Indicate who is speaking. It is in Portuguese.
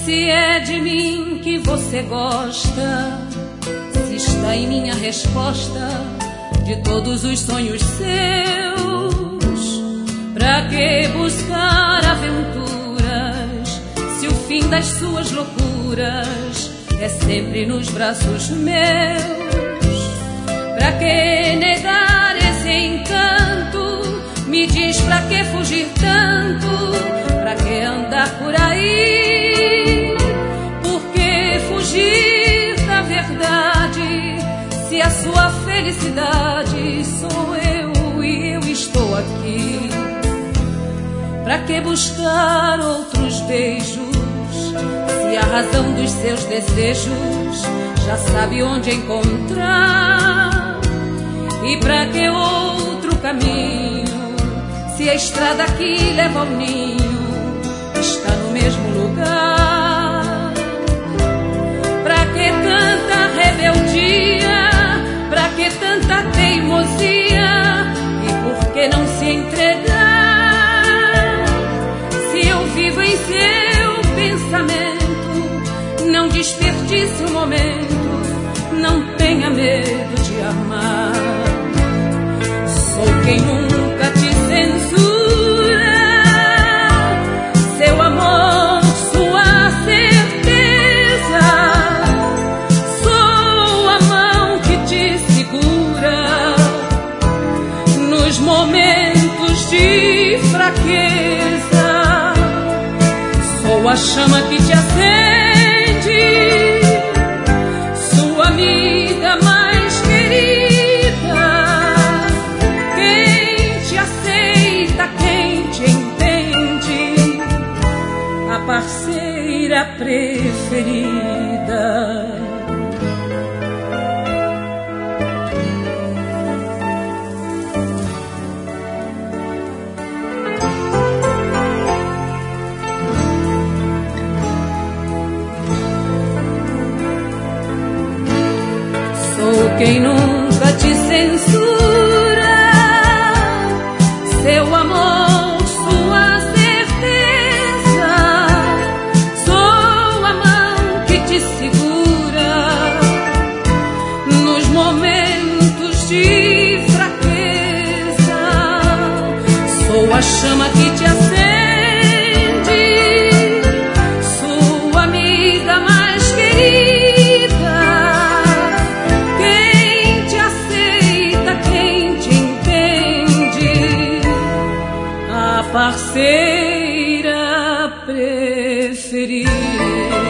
Speaker 1: Se é de mim que você gosta, se está em minha resposta de todos os sonhos seus, pra que buscar aventuras se o fim das suas loucuras é sempre nos braços meus? Pra que negar esse encanto? Me diz, pra que fugir tanto? Pra que andar por aí? Por que fugir da verdade? Se a sua felicidade sou eu e eu estou aqui. Pra que buscar outros beijos? Se a razão dos seus desejos já sabe onde encontrar. E pra que outro caminho? Se a estrada que leva ao ninho está no mesmo lugar. Pra que tanta rebeldia? Pra que tanta teimosia? E por que não se entregar? Se eu vivo em seu pensamento, não desperdice um momento, não tenha medo de amar. Sou quem nunca te censura, seu amor, sua certeza. Sou a mão que te segura nos momentos de fraqueza. Sou a chama que te acende, sua amiga mais querida. Quem te aceita, quem te entende, a parceira preferida. Sou quem nunca te censura, seu amor, sua certeza. Sou a mão que te segura nos momentos de fraqueza. Sou a chama que te acende, sua amiga mais querida. Parceira preferida.